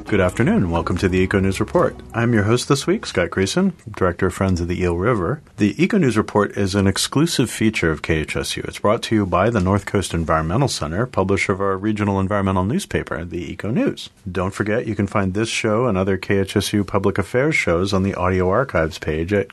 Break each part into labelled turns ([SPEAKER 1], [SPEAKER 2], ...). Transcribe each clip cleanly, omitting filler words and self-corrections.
[SPEAKER 1] Good afternoon, and welcome to the Eco News Report. I'm your host this week, Scott Greason, Director of Friends of the Eel River. The Eco News Report is an exclusive feature of KHSU. It's brought to you by the North Coast Environmental Center, publisher of our regional environmental newspaper, the Eco News. Don't forget, you can find this show and other KHSU public affairs shows on the audio archives page at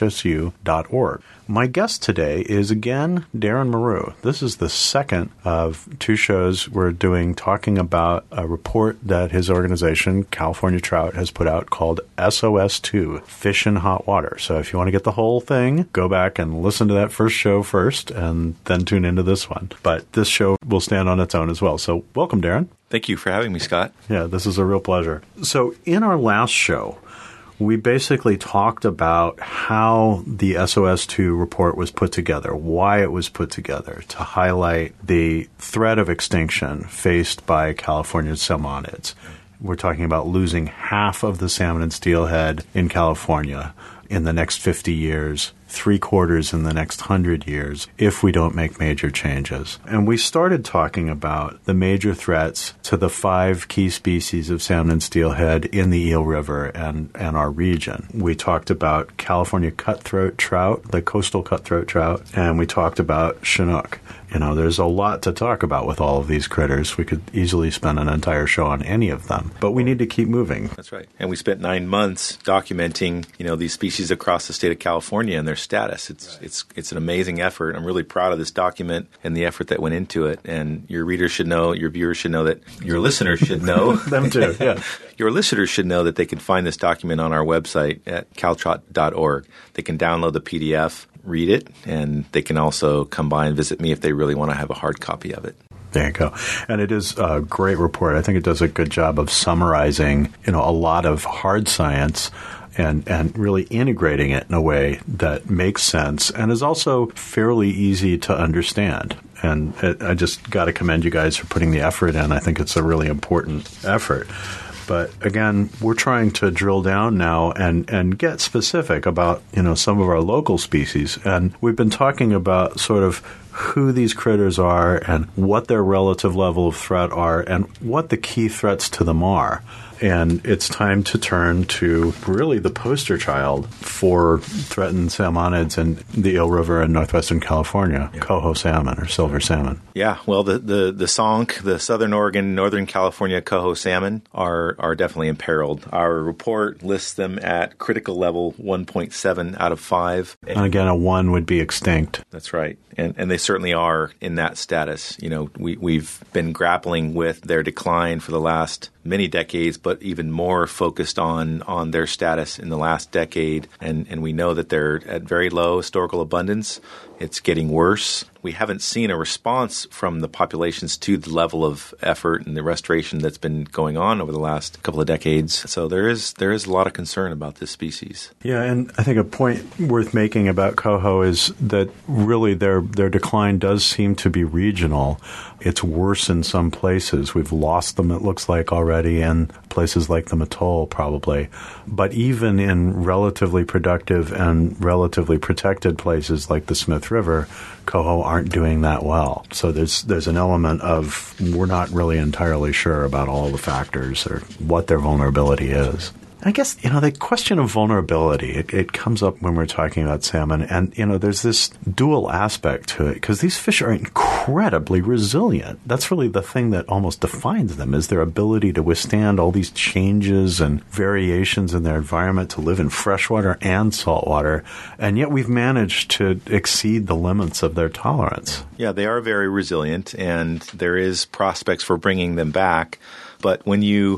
[SPEAKER 1] khsu.org. My guest today is, again, Darren Marou. This is the second of two shows we're doing talking about a report that his organization, California Trout, has put out called SOS2, Fish in Hot Water. So if you want to get the whole thing, go back and listen to that first show first and then tune into this one. But this show will stand on its own as well. So welcome, Darren.
[SPEAKER 2] Thank you for having me, Scott.
[SPEAKER 1] Yeah, this is a real pleasure. So in our last show, we basically talked about how the SOS2 report was put together, why it was put together, to highlight the threat of extinction faced by California's salmonids. We're talking about losing half of the salmon and steelhead in California in the next 50 years, 3/4 in the next 100 years, if we don't make major changes. And we started talking about the major threats to the 5 key species of salmon and steelhead in the Eel River and our region. We talked about California cutthroat trout, the coastal cutthroat trout, and we talked about Chinook. You know, there's a lot to talk about with all of these critters. We could easily spend an entire show on any of them, but we need to keep moving.
[SPEAKER 2] That's right. And we spent 9 months documenting, these species across the state of California and their status. It's an amazing effort. I'm really proud of this document and the effort that went into it. And your readers should know, your viewers should know that your listeners should know.
[SPEAKER 1] Them too, yeah.
[SPEAKER 2] Your listeners should know that they can find this document on our website at caltrot.org. They can download the PDF, read it, and they can also come by and visit me if they really want to have a hard copy of it.
[SPEAKER 1] There you go. And it is a great report. I think it does a good job of summarizing, a lot of hard science and really integrating it in a way that makes sense and is also fairly easy to understand. And I just got to commend you guys for putting the effort in. I think it's a really important effort. But again, we're trying to drill down now and get specific about, some of our local species. And we've been talking about sort of who these critters are and what their relative level of threat are and what the key threats to them are. And it's time to turn to really the poster child for threatened salmonids in the Eel River in northwestern California, coho salmon or silver salmon.
[SPEAKER 2] Yeah, well, the SONC, the Southern Oregon, Northern California coho salmon are definitely imperiled. Our report lists them at critical level 1.7 out of 5.
[SPEAKER 1] And again, a 1 would be extinct.
[SPEAKER 2] That's right. And they certainly are in that status. We've been grappling with their decline for the last many decades, but even more focused on their status in the last decade. And we know that they're at very low historical abundance. It's getting worse. We haven't seen a response from the populations to the level of effort and the restoration that's been going on over the last couple of decades. So there is a lot of concern about this species.
[SPEAKER 1] Yeah, and I think a point worth making about coho is that really their decline does seem to be regional. It's worse in some places. We've lost them, it looks like, already in places like the Mattole, probably. But even in relatively productive and relatively protected places like the Smith River, coho aren't doing that well. So there's an element of we're not really entirely sure about all the factors or what their vulnerability is. I guess, the question of vulnerability, it comes up when we're talking about salmon. And, there's this dual aspect to it because these fish are incredibly resilient. That's really the thing that almost defines them is their ability to withstand all these changes and variations in their environment to live in freshwater and saltwater. And yet we've managed to exceed the limits of their tolerance.
[SPEAKER 2] Yeah, they are very resilient, and there is prospects for bringing them back. But when you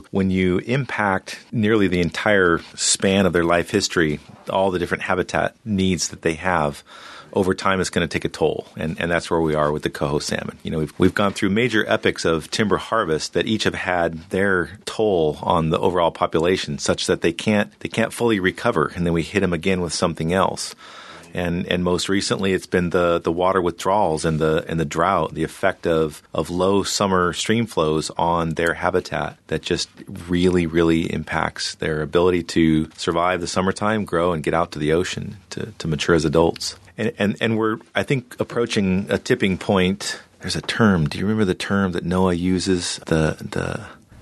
[SPEAKER 2] impact nearly the entire span of their life history, all the different habitat needs that they have, over time it's going to take a toll. And that's where we are with the coho salmon. We've gone through major epochs of timber harvest that each have had their toll on the overall population such that they can't fully recover. And then we hit them again with something else. And most recently, it's been the water withdrawals and the drought, the effect of low summer stream flows on their habitat that just really, really impacts their ability to survive the summertime, grow, and get out to the ocean to mature as adults. And we're, I think, approaching a tipping point. There's a term. Do you remember the term that NOAA uses? The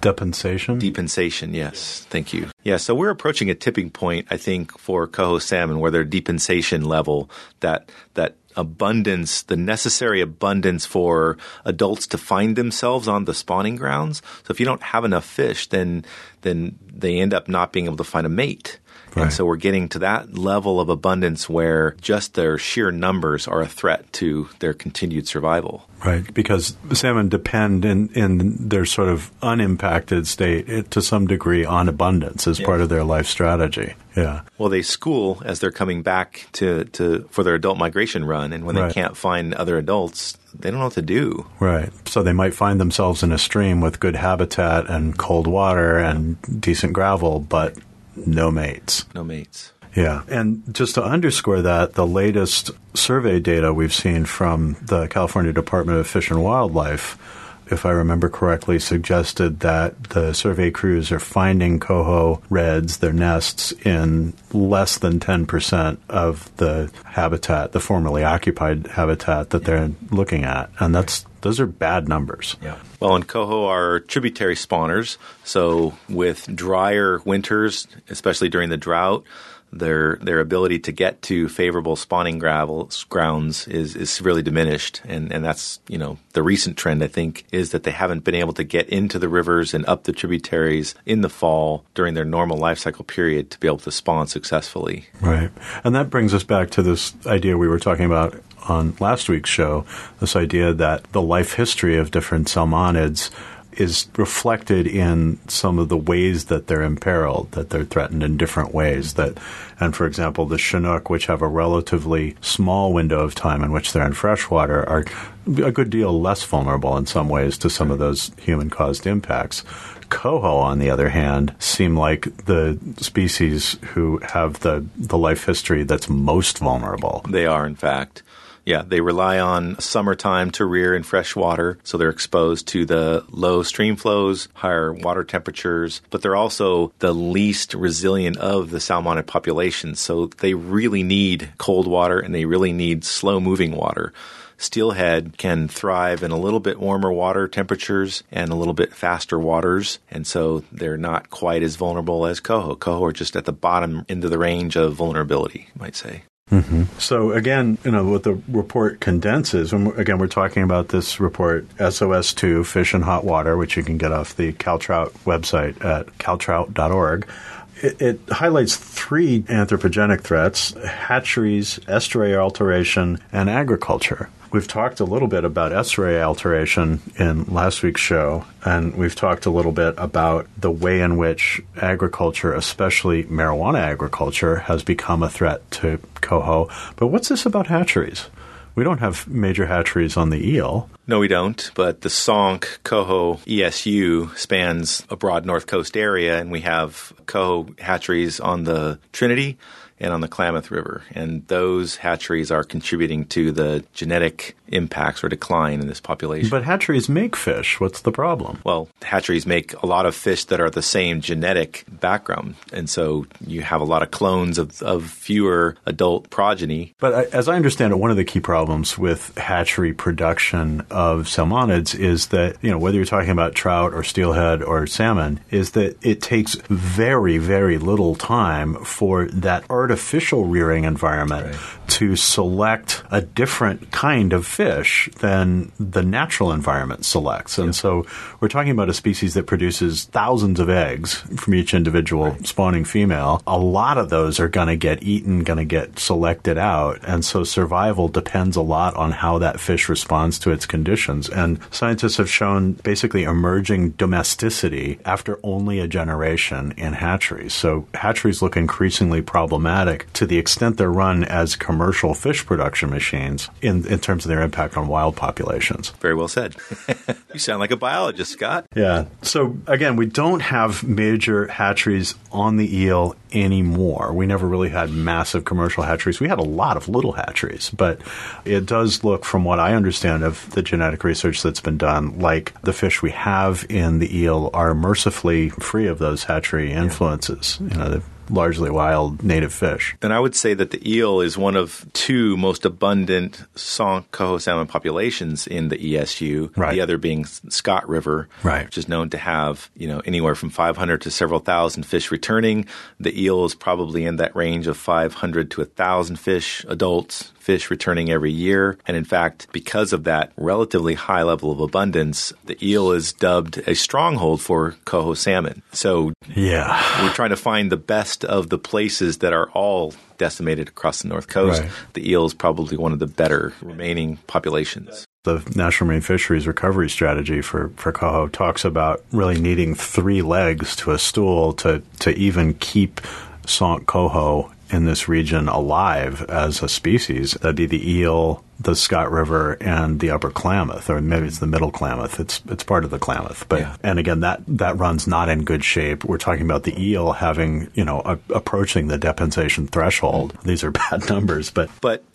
[SPEAKER 1] Depensation?
[SPEAKER 2] Depensation, yes. Thank you. Yeah, so we're approaching a tipping point, I think, for coho salmon where their depensation level, that abundance, the necessary abundance for adults to find themselves on the spawning grounds. So if you don't have enough fish, then they end up not being able to find a mate. Right. And so we're getting to that level of abundance where just their sheer numbers are a threat to their continued survival.
[SPEAKER 1] Right, because salmon depend in their sort of unimpacted state to some degree on abundance as part of their life strategy. Yeah.
[SPEAKER 2] Well, they school as they're coming back for their adult migration run, and when they can't find other adults, they don't know what to do.
[SPEAKER 1] Right. So they might find themselves in a stream with good habitat and cold water and decent gravel, but no mates.
[SPEAKER 2] No mates.
[SPEAKER 1] Yeah. And just to underscore that, the latest survey data we've seen from the California Department of Fish and Wildlife, if I remember correctly, suggested that the survey crews are finding coho reds, their nests, in less than 10% of the habitat, the formerly occupied habitat that they're looking at. And those are bad numbers.
[SPEAKER 2] Yeah. Well, and coho are tributary spawners. So with drier winters, especially during the drought, their ability to get to favorable spawning grounds is severely diminished. And that's, the recent trend, I think, is that they haven't been able to get into the rivers and up the tributaries in the fall during their normal life cycle period to be able to spawn successfully.
[SPEAKER 1] Right. And that brings us back to this idea we were talking about on last week's show, this idea that the life history of different salmonids is reflected in some of the ways that they're imperiled, that they're threatened in different ways. And for example, the Chinook, which have a relatively small window of time in which they're in freshwater, are a good deal less vulnerable in some ways to some of those human-caused impacts. Coho, on the other hand, seem like the species who have the life history that's most vulnerable.
[SPEAKER 2] They are, in fact. Yeah, they rely on summertime to rear in fresh water, so they're exposed to the low stream flows, higher water temperatures, but they're also the least resilient of the salmonid populations, so they really need cold water and they really need slow-moving water. Steelhead can thrive in a little bit warmer water temperatures and a little bit faster waters, and so they're not quite as vulnerable as coho. Coho are just at the bottom end of the range of vulnerability, you might say.
[SPEAKER 1] Mm-hmm. So again, what the report condenses, again, we're talking about this report, SOS2, Fish in Hot Water, which you can get off the CalTrout website at caltrout.org. It highlights 3 anthropogenic threats: hatcheries, estuary alteration, and agriculture. We've talked a little bit about estuary alteration in last week's show, and we've talked a little bit about the way in which agriculture, especially marijuana agriculture, has become a threat to coho. But what's this about hatcheries? We don't have major hatcheries on the eel.
[SPEAKER 2] No, we don't, but the Sonk Coho ESU spans a broad North Coast area, and we have coho hatcheries on the Trinity and on the Klamath River. And those hatcheries are contributing to the genetic impacts or decline in this population.
[SPEAKER 1] But hatcheries make fish. What's the problem?
[SPEAKER 2] Well, hatcheries make a lot of fish that are the same genetic background. And so you have a lot of clones of fewer adult progeny.
[SPEAKER 1] But as I understand it, one of the key problems with hatchery production of salmonids is that, whether you're talking about trout or steelhead or salmon, is that it takes very, very little time for that artificial rearing environment to select a different kind of fish than the natural environment selects. And so we're talking about a species that produces thousands of eggs from each individual spawning female. A lot of those are going to get eaten, going to get selected out. And so survival depends a lot on how that fish responds to its conditions. And scientists have shown basically emerging domesticity after only a generation in hatcheries. So hatcheries look increasingly problematic to the extent they're run as commercial fish production machines in terms of their impact on wild populations.
[SPEAKER 2] Very well said. You sound like a biologist, Scott.
[SPEAKER 1] Yeah. So again, we don't have major hatcheries on the eel anymore. We never really had massive commercial hatcheries. We had a lot of little hatcheries, but it does look, from what I understand of the genetic research that's been done, like the fish we have in the eel are mercifully free of those hatchery influences. largely wild native fish.
[SPEAKER 2] And I would say that the eel is one of two most abundant Coho salmon populations in the ESU,
[SPEAKER 1] right.
[SPEAKER 2] The other being Scott River,
[SPEAKER 1] right.
[SPEAKER 2] which is known to have, anywhere from 500 to several thousand fish returning. The eel is probably in that range of 500 to 1,000 adults fish returning every year. And in fact, because of that relatively high level of abundance, the eel is dubbed a stronghold for coho salmon. So we're trying to find the best of the places that are all decimated across the North Coast.
[SPEAKER 1] Right.
[SPEAKER 2] The eel is probably one of the better remaining populations.
[SPEAKER 1] The National Marine Fisheries Recovery Strategy for coho talks about really needing 3 legs to a stool to even keep Sonk coho in this region alive as a species. That'd be the eel, the Scott River, and the Upper Klamath, or maybe it's the Middle Klamath. It's part of the Klamath, but and again that run's not in good shape. We're talking about the eel having approaching the depensation threshold. These are bad numbers, but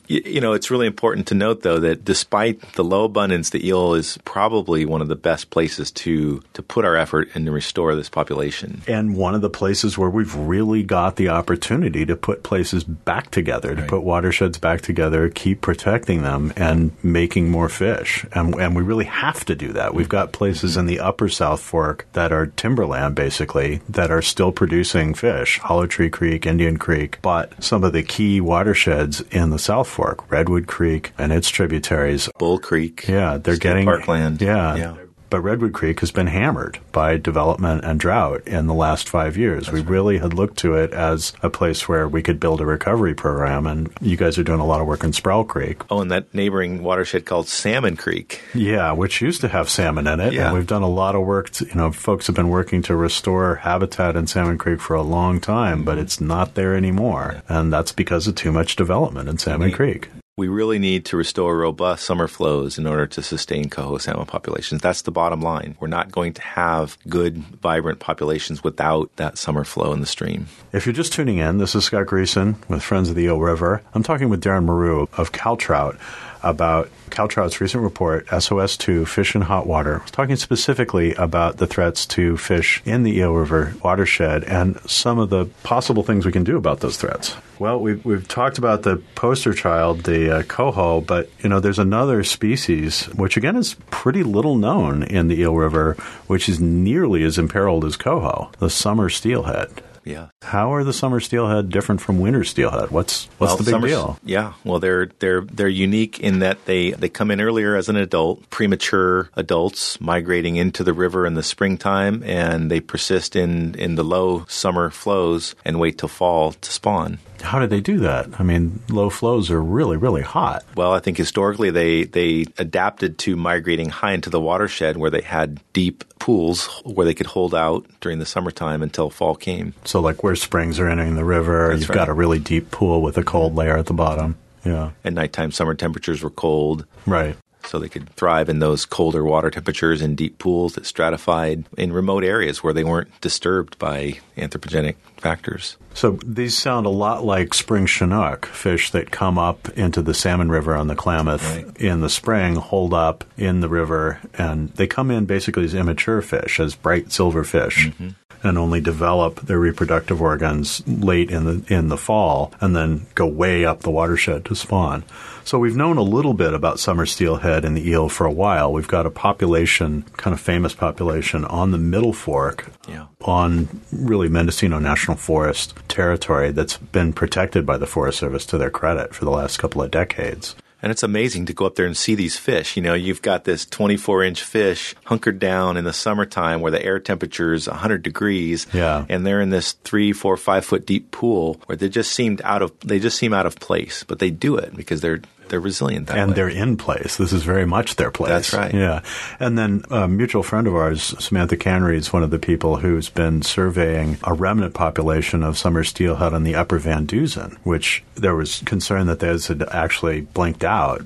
[SPEAKER 2] it's really important to note, though, that despite the low abundance, the eel is probably one of the best places to put our effort and to restore this population.
[SPEAKER 1] And one of the places where we've really got the opportunity to put places back together, to put watersheds back together, keep protecting them, and making more fish. And we really have to do that. We've got places in the upper South Fork that are timberland, basically, that are still producing fish. Hollow Tree Creek, Indian Creek. But some of the key watersheds in the South Fork, Redwood Creek and its tributaries.
[SPEAKER 2] Bull Creek.
[SPEAKER 1] Yeah, they're getting
[SPEAKER 2] parkland.
[SPEAKER 1] Yeah. But Redwood Creek has been hammered by development and drought in the last 5 years. That's we really had looked to it as a place where we could build a recovery program, and you guys are doing a lot of work in Sproul Creek.
[SPEAKER 2] Oh, and that neighboring watershed called Salmon Creek.
[SPEAKER 1] Yeah, which used to have salmon in it. Yeah. And we've done a lot of work. Folks have been working to restore habitat in Salmon Creek for a long time, but it's not there anymore. And that's because of too much development in Salmon Creek.
[SPEAKER 2] We really need to restore robust summer flows in order to sustain coho salmon populations. That's the bottom line. We're not going to have good, vibrant populations without that summer flow in the stream.
[SPEAKER 1] If you're just tuning in, this is Scott Greason with Friends of the Eel River. I'm talking with Darren Maru of CalTrout about CalTrout's recent report, SOS2, Fish in Hot Water. I was talking specifically about the threats to fish in the Eel River watershed and some of the possible things we can do about those threats. Well, we've talked about the poster child, the coho, but there's another species, which again is pretty little known in the Eel River, which is nearly as imperiled as coho, the summer steelhead.
[SPEAKER 2] Yeah.
[SPEAKER 1] How are the summer steelhead different from winter steelhead? What's the big deal?
[SPEAKER 2] Yeah. Well, they're unique in that they come in earlier as an adult, premature adults migrating into the river in the springtime, and they persist in the low summer flows and wait till fall to spawn.
[SPEAKER 1] How did they do that? I mean, low flows are really, really hot.
[SPEAKER 2] Well, I think historically they adapted to migrating high into the watershed where they had deep pools where they could hold out during the summertime until fall came.
[SPEAKER 1] So like where springs are entering the river, you've got a really deep pool with a cold layer at the bottom. Yeah.
[SPEAKER 2] At nighttime, summer temperatures were cold.
[SPEAKER 1] Right.
[SPEAKER 2] So they could thrive in those colder water temperatures in deep pools that stratified in remote areas where they weren't disturbed by anthropogenic factors.
[SPEAKER 1] So these sound a lot like spring Chinook, fish that come up into the Salmon River on the Klamath in the spring, hold up in the river, and they come in basically as immature fish, as bright silver fish. Mm-hmm. And only develop their reproductive organs late in the fall, and then go way up the watershed to spawn. So we've known a little bit about summer steelhead and the eel for a while. We've got a population, kind of famous population, on the Middle Fork, on really Mendocino National Forest territory that's been protected by the Forest Service to their credit for the last couple of decades.
[SPEAKER 2] And it's amazing to go up there and see these fish. You've got this 24-inch fish hunkered down in the summertime where the air temperature is 100 degrees.
[SPEAKER 1] Yeah.
[SPEAKER 2] And they're in this 3, 4, 5 foot deep pool where they just seem out of place. But they do it because they're resilient that way.
[SPEAKER 1] And they're in place. This is very much their place.
[SPEAKER 2] That's right.
[SPEAKER 1] Yeah. And then a mutual friend of ours, Samantha Canry, is one of the people who's been surveying a remnant population of summer steelhead on the upper Van Dusen, which there was concern that those had actually blinked out. But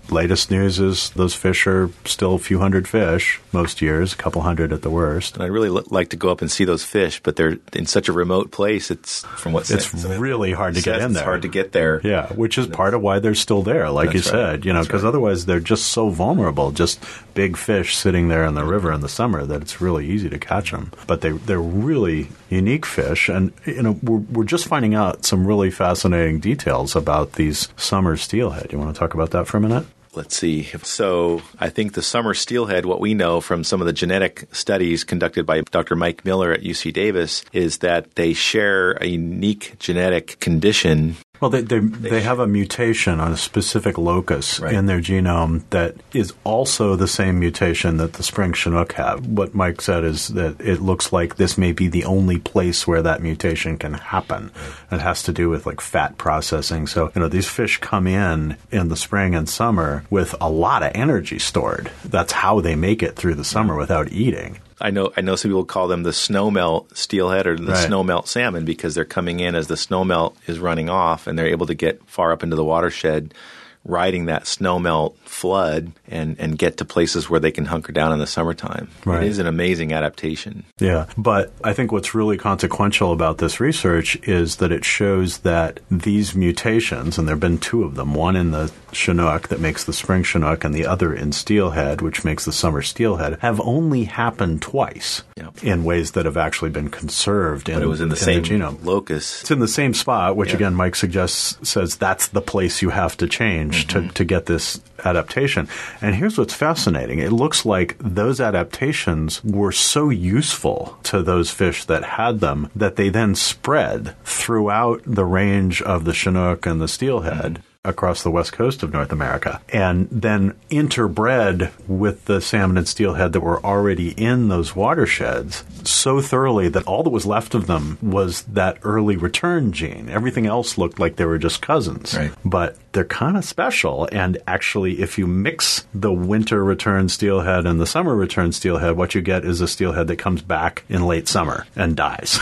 [SPEAKER 1] latest news is those fish are still a few hundred fish most years, a couple hundred at the worst.
[SPEAKER 2] And I'd really like to go up and see those fish, but they're in such a remote place. It's
[SPEAKER 1] really hard to get in there.
[SPEAKER 2] It's hard to get there.
[SPEAKER 1] Yeah, which is part of why they're still there, like you said, because otherwise they're just so vulnerable, just big fish sitting there in the river in the summer that it's really easy to catch them. But they're really unique fish, and we're just finding out some really fascinating details about these summer steelhead. You want to talk about that for a minute?
[SPEAKER 2] Let's see. So I think the summer steelhead, what we know from some of the genetic studies conducted by Dr. Mike Miller at UC Davis, is that they share a unique genetic condition.
[SPEAKER 1] Well, they have a mutation on a specific locus in their genome that is also the same mutation that the spring Chinook have. What Mike said is that it looks like this may be the only place where that mutation can happen. It has to do with like fat processing. So, these fish come in the spring and summer with a lot of energy stored. That's how they make it through the summer without eating.
[SPEAKER 2] I know some people call them the snowmelt steelhead or the snowmelt salmon because they're coming in as the snowmelt is running off, and they're able to get far up into the watershed, riding that snowmelt flood and get to places where they can hunker down in the summertime. Right. It is an amazing adaptation.
[SPEAKER 1] Yeah, but I think what's really consequential about this research is that it shows that these mutations, and there have been two of them, one in the Chinook that makes the spring Chinook and the other in steelhead, which makes the summer steelhead, have only happened twice in ways that have actually been conserved in,
[SPEAKER 2] but it was in the same
[SPEAKER 1] genome.
[SPEAKER 2] Locus.
[SPEAKER 1] It's in the same spot, which again Mike says that's the place you have to change to get this adaptation. And here's what's fascinating. It looks like those adaptations were so useful to those fish that had them that they then spread throughout the range of the Chinook and the steelhead across the west coast of North America, and then interbred with the salmon and steelhead that were already in those watersheds so thoroughly that all that was left of them was that early return gene. Everything else looked like they were just cousins. Right. But they're kind of special, and actually if you mix the winter return steelhead and the summer return steelhead, what you get is a steelhead that comes back in late summer and dies.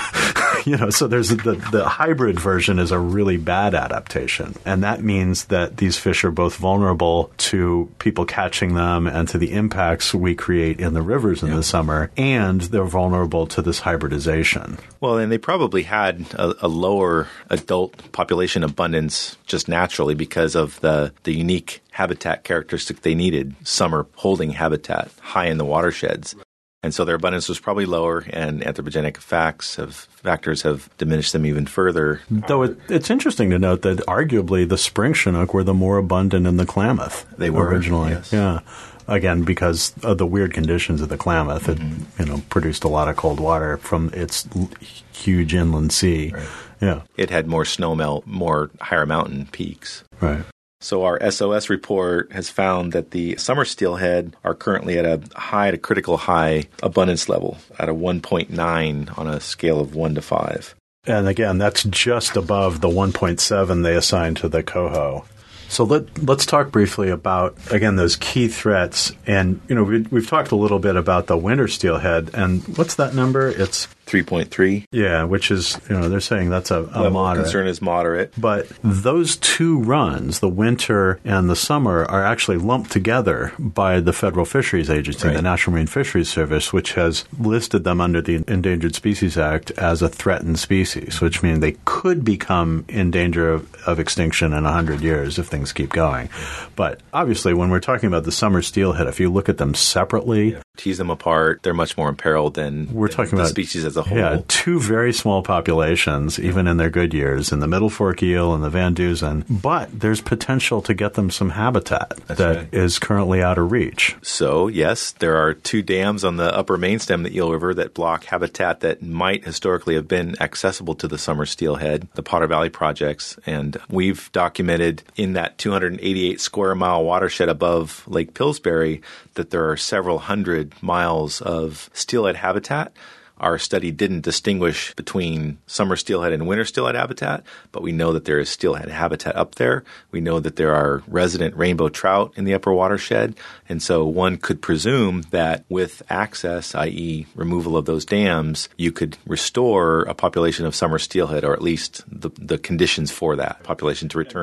[SPEAKER 1] So there's the hybrid version is a really bad adaptation, and that means that these fish are both vulnerable to people catching them and to the impacts we create in the rivers in the summer, and they're vulnerable to this hybridization.
[SPEAKER 2] Well, and they probably had a lower adult population abundance just naturally because of the unique habitat characteristic they needed, summer holding habitat high in the watersheds. And so their abundance was probably lower, and anthropogenic factors have diminished them even further.
[SPEAKER 1] Though it's interesting to note that arguably the spring Chinook were the more abundant in the Klamath.
[SPEAKER 2] They were
[SPEAKER 1] originally.
[SPEAKER 2] Yes.
[SPEAKER 1] Yeah. Again, because of the weird conditions of the Klamath, it produced a lot of cold water from its huge inland sea.
[SPEAKER 2] Right.
[SPEAKER 1] Yeah.
[SPEAKER 2] It had more snowmelt, more higher mountain peaks.
[SPEAKER 1] Right.
[SPEAKER 2] So our SOS report has found that the summer steelhead are currently at a critical high abundance level at a 1.9 on a scale of 1 to 5.
[SPEAKER 1] And again, that's just above the 1.7 they assigned to the coho. So let's talk briefly about, again, those key threats. And, we've talked a little bit about the winter steelhead. And what's that number? It's
[SPEAKER 2] 3.3.
[SPEAKER 1] Yeah, which is, they're saying that's a moderate.
[SPEAKER 2] Concern is moderate.
[SPEAKER 1] But those two runs, the winter and the summer, are actually lumped together by the Federal Fisheries Agency, the National Marine Fisheries Service, which has listed them under the Endangered Species Act as a threatened species, which means they could become in danger of extinction in 100 years if things keep going. But obviously, when we're talking about the summer steelhead, if you look at them separately,
[SPEAKER 2] tease them apart, they're much more imperiled than the species as a whole.
[SPEAKER 1] Yeah, two very small populations, even in their good years, in the Middle Fork eel and the Van Dusen. But there's potential to get them some habitat that is currently out of reach.
[SPEAKER 2] So, yes, there are two dams on the upper main stem of the Eel River that block habitat that might historically have been accessible to the summer steelhead, the Potter Valley projects. And we've documented in that 288 square mile watershed above Lake Pillsbury that there are several hundred miles of steelhead habitat. Our study didn't distinguish between summer steelhead and winter steelhead habitat, but we know that there is steelhead habitat up there. We know that there are resident rainbow trout in the upper watershed. And so one could presume that with access, i.e. removal of those dams, you could restore a population of summer steelhead, or at least the conditions for that population to return there.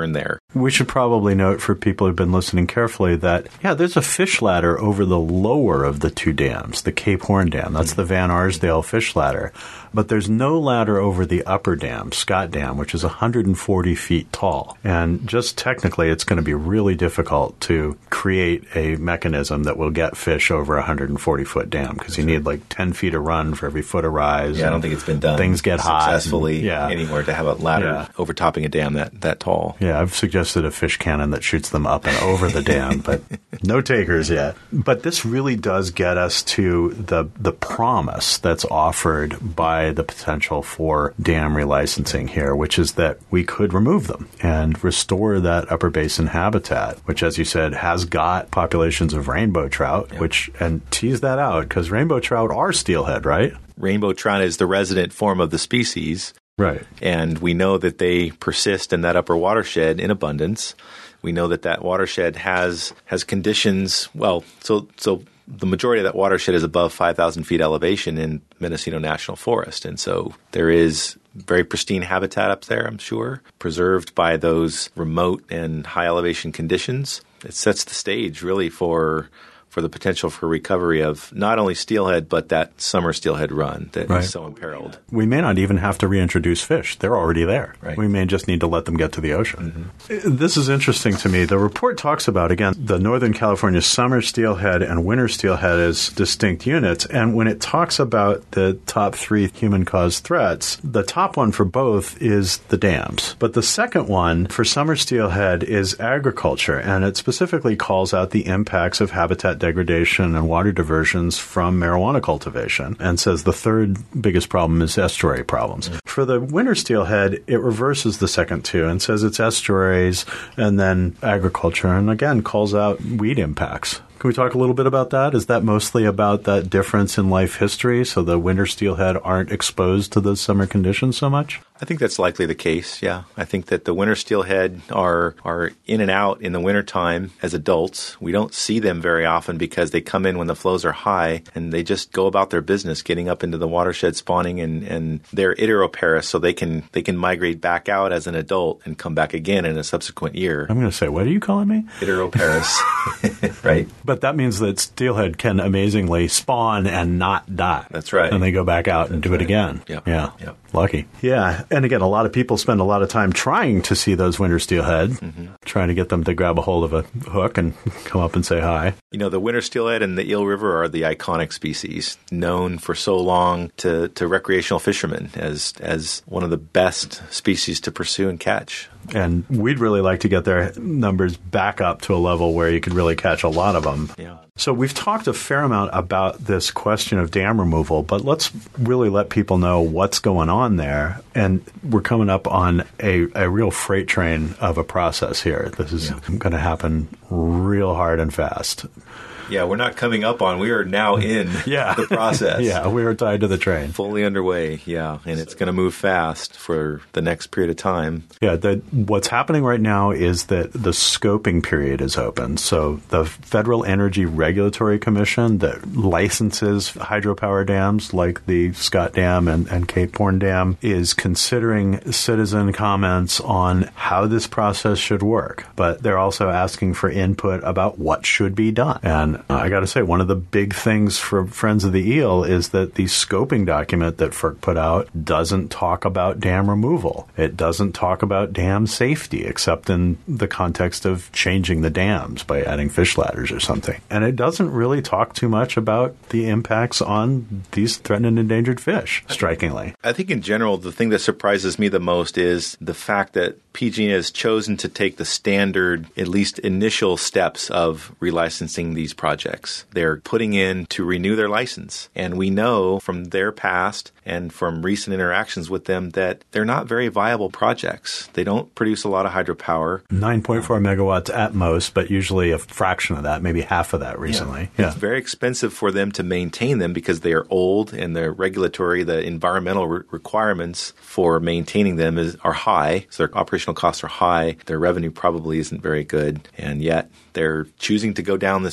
[SPEAKER 1] We should probably note for people who've been listening carefully that, there's a fish ladder over the lower of the two dams, the Cape Horn Dam. That's the Van Arsdale fish ladder. But there's no ladder over the upper dam, Scott Dam, which is 140 feet tall. And just technically, it's going to be really difficult to create a mechanism that will get fish over a 140-foot dam because you need like 10 feet of run for every foot of rise.
[SPEAKER 2] Yeah, I don't think it's been done
[SPEAKER 1] things get
[SPEAKER 2] successfully anywhere to have a ladder overtopping a dam that tall.
[SPEAKER 1] Yeah, I've suggested a fish cannon that shoots them up and over the dam, but no takers yet. But this really does get us to the promise that's offered by the potential for dam relicensing here, which is that we could remove them and restore that upper basin habitat, which, as you said, has got populations of rainbow trout, and tease that out because rainbow trout are steelhead, right?
[SPEAKER 2] Rainbow trout is the resident form of the species.
[SPEAKER 1] Right.
[SPEAKER 2] And we know that they persist in that upper watershed in abundance. We know that watershed has conditions, so the majority of that watershed is above 5,000 feet elevation in Mendocino National Forest. And so there is very pristine habitat up there, I'm sure, preserved by those remote and high elevation conditions. It sets the stage really for the potential for recovery of not only steelhead, but that summer steelhead run that is so imperiled.
[SPEAKER 1] We may not even have to reintroduce fish. They're already there.
[SPEAKER 2] Right.
[SPEAKER 1] We may just need to let them get to the ocean. Mm-hmm. This is interesting to me. The report talks about, again, the Northern California summer steelhead and winter steelhead as distinct units. And when it talks about the top 3 human-caused threats, the top one for both is the dams. But the second one for summer steelhead is agriculture, and it specifically calls out the impacts of habitat degradation and water diversions from marijuana cultivation, and says the third biggest problem is estuary problems. Mm-hmm. For the winter steelhead, it reverses the second two and says it's estuaries and then agriculture, and again calls out weed impacts. Can we talk a little bit about that? Is that mostly about that difference in life history, so the winter steelhead aren't exposed to those summer conditions so much?
[SPEAKER 2] I think that's likely the case, yeah. I think that the winter steelhead are in and out in the wintertime as adults. We don't see them very often because they come in when the flows are high and they just go about their business, getting up into the watershed, spawning, and they're idiroparous, so they can migrate back out as an adult and come back again in a subsequent year.
[SPEAKER 1] I'm going to say, what are you calling me?
[SPEAKER 2] Idiroparous, right?
[SPEAKER 1] But that means that steelhead can amazingly spawn and not die.
[SPEAKER 2] That's right.
[SPEAKER 1] And they go back out and do it again.
[SPEAKER 2] Yep.
[SPEAKER 1] Yeah.
[SPEAKER 2] Yep.
[SPEAKER 1] Lucky. Yeah. And again, a lot of people spend a lot of time trying to see those winter steelhead, trying to get them to grab a hold of a hook and come up and say hi.
[SPEAKER 2] You know, the winter steelhead and the Eel River are the iconic species, known for so long to recreational fishermen as one of the best species to pursue and catch.
[SPEAKER 1] And we'd really like to get their numbers back up to a level where you could really catch a lot of them.
[SPEAKER 2] Yeah.
[SPEAKER 1] So we've talked a fair amount about this question of dam removal, but let's really let people know what's going on there. And we're coming up on a real freight train of a process here. This is going to happen real hard and fast.
[SPEAKER 2] Yeah, we're not coming up on. We are now in the process.
[SPEAKER 1] Yeah, we are tied to the train.
[SPEAKER 2] Fully underway, and it's going to move fast for the next period of time.
[SPEAKER 1] Yeah, what's happening right now is that the scoping period is open. So the Federal Energy Regulatory Commission that licenses hydropower dams like the Scott Dam and Cape Horn Dam is considering citizen comments on how this process should work. But they're also asking for input about what should be done. And I got to say, one of the big things for Friends of the Eel is that the scoping document that FERC put out doesn't talk about dam removal. It doesn't talk about dam safety, except in the context of changing the dams by adding fish ladders or something. And it doesn't really talk too much about the impacts on these threatened and endangered fish, strikingly.
[SPEAKER 2] I think in general, the thing that surprises me the most is the fact that PG&E has chosen to take the standard, at least initial steps of relicensing these projects. They're putting in to renew their license. And we know from their past and from recent interactions with them that they're not very viable projects. They don't produce a lot of hydropower.
[SPEAKER 1] 9.4 megawatts at most, but usually a fraction of that, maybe half of that recently.
[SPEAKER 2] Yeah. It's very expensive for them to maintain them because they are old and the environmental requirements for maintaining them are high. So their operational costs are high. Their revenue probably isn't very good. And yet they're choosing to go down this path of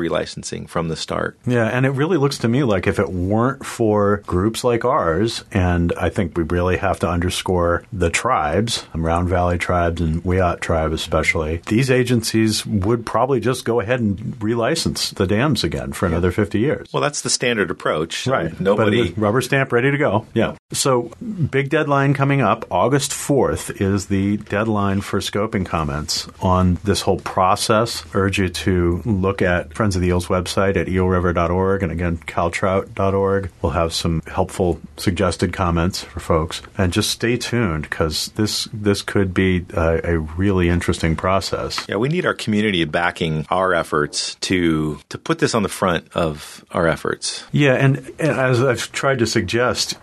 [SPEAKER 2] relicensing from the start.
[SPEAKER 1] Yeah, and it really looks to me like if it weren't for groups like ours, and I think we really have to underscore the tribes, Round Valley tribes and Wiyot tribe especially, these agencies would probably just go ahead and relicense the dams again for another 50 years.
[SPEAKER 2] Well, that's the standard approach.
[SPEAKER 1] Right.
[SPEAKER 2] Nobody...
[SPEAKER 1] But rubber stamp ready to go. Yeah. So big deadline coming up. August 4th is the deadline for scoping comments on this whole process. Urge you to look at Friends of the Eels website at eelriver.org and again, caltrout.org. We'll have some helpful suggested comments for folks. And just stay tuned because this could be a really interesting process.
[SPEAKER 2] Yeah, we need our community backing our efforts to put this on the front of our efforts.
[SPEAKER 1] Yeah, and as I've tried to suggest,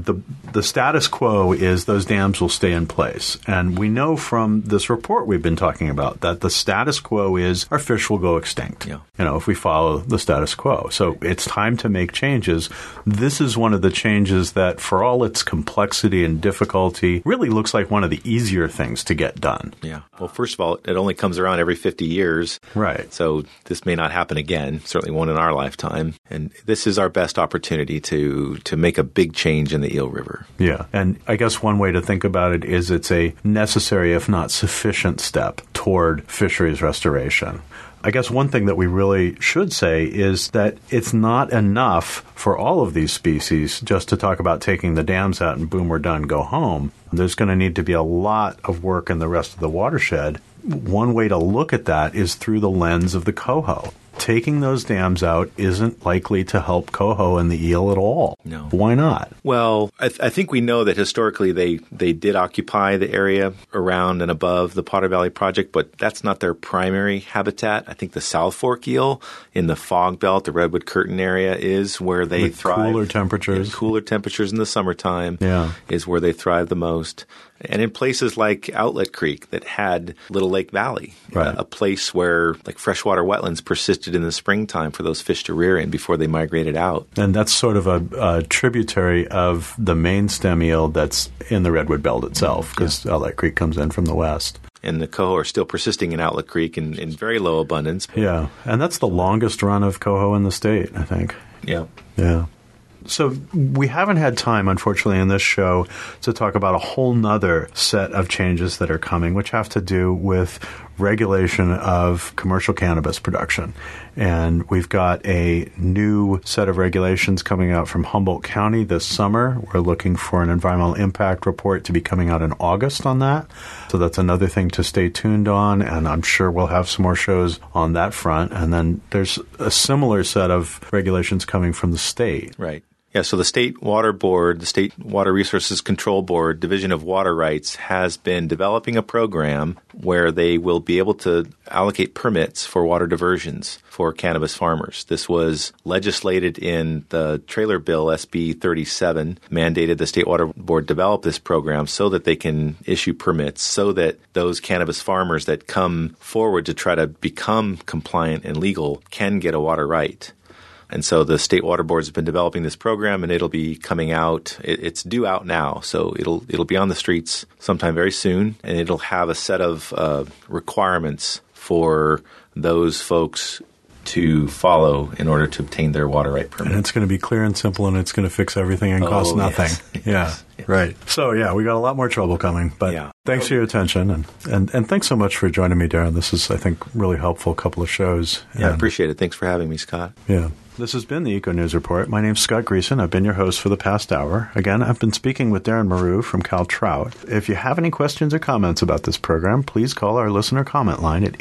[SPEAKER 1] the status quo is those dams will stay in place. And we know from this report we've been talking about that the status quo is our fish will go extinct, if we follow the status quo. So it's time to make changes. This is one of the changes that, for all its complexity and difficulty, really looks like one of the easier things to get done.
[SPEAKER 2] Yeah. Well, first of all, it only comes around every 50 years.
[SPEAKER 1] Right.
[SPEAKER 2] So this may not happen again, certainly won't in our lifetime. And this is our best opportunity to make a big change in the Eel River.
[SPEAKER 1] Yeah. And I guess one way to think about it is it's a necessary, if not sufficient, step toward fisheries restoration. I guess one thing that we really should say is that it's not enough for all of these species just to talk about taking the dams out and boom, we're done, go home. There's going to need to be a lot of work in the rest of the watershed. One way to look at that is through the lens of the coho. Taking those dams out isn't likely to help coho and the eel at all.
[SPEAKER 2] No.
[SPEAKER 1] Why not?
[SPEAKER 2] Well, I think we know that historically they did occupy the area around and above the Potter Valley Project, but that's not their primary habitat. I think the South Fork eel in the fog belt, the Redwood Curtain area, is where they thrive.
[SPEAKER 1] Cooler temperatures.
[SPEAKER 2] Cooler temperatures in the summertime is where they thrive the most. And in places like Outlet Creek that had Little Lake Valley, a place where like freshwater wetlands persisted in the springtime for those fish to rear in before they migrated out.
[SPEAKER 1] And that's sort of a tributary of the main stem eel that's in the Redwood Belt itself because Outlet Creek comes in from the west.
[SPEAKER 2] And the coho are still persisting in Outlet Creek in very low abundance.
[SPEAKER 1] Yeah, and that's the longest run of coho in the state, I think.
[SPEAKER 2] Yeah.
[SPEAKER 1] Yeah. So we haven't had time, unfortunately, in this show to talk about a whole nother set of changes that are coming, which have to do with regulation of commercial cannabis production. And we've got a new set of regulations coming out from Humboldt County this summer. We're looking for an environmental impact report to be coming out in August on that. So that's another thing to stay tuned on, and I'm sure we'll have some more shows on that front. And then there's a similar set of regulations coming from the state.
[SPEAKER 2] Right. Yeah, so the State Water Board, the State Water Resources Control Board, Division of Water Rights, has been developing a program where they will be able to allocate permits for water diversions for cannabis farmers. This was legislated in the trailer bill, SB 37, mandated the State Water Board develop this program so that they can issue permits so that those cannabis farmers that come forward to try to become compliant and legal can get a water right. And so the State Water Board has been developing this program, and it'll be coming out. It's due out now, so it'll be on the streets sometime very soon, and it'll have a set of requirements for those folks to follow in order to obtain their water right permit.
[SPEAKER 1] And it's going to be clear and simple, and it's going to fix everything and cost nothing.
[SPEAKER 2] Yes.
[SPEAKER 1] Right. So, we got a lot more trouble coming. But thanks for your attention, and thanks so much for joining me, Darren. This is, I think, really helpful couple of shows.
[SPEAKER 2] Yeah, I appreciate it. Thanks for having me, Scott.
[SPEAKER 1] Yeah. This has been the Eco News Report. My name's Scott Greason. I've been your host for the past hour. Again, I've been speaking with Darren Maru from Cal Trout. If you have any questions or comments about this program, please call our listener comment line at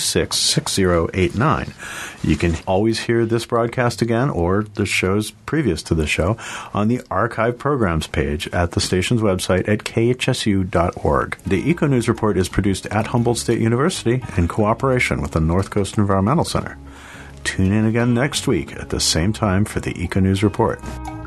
[SPEAKER 1] 826-6089. You can always hear this broadcast again or the shows previous to the show on the archive programs page at the station's website at khsu.org. The Eco News Report is produced at Humboldt State University in cooperation with the North Coast Environmental Center. Tune in again next week at the same time for the Eco News Report.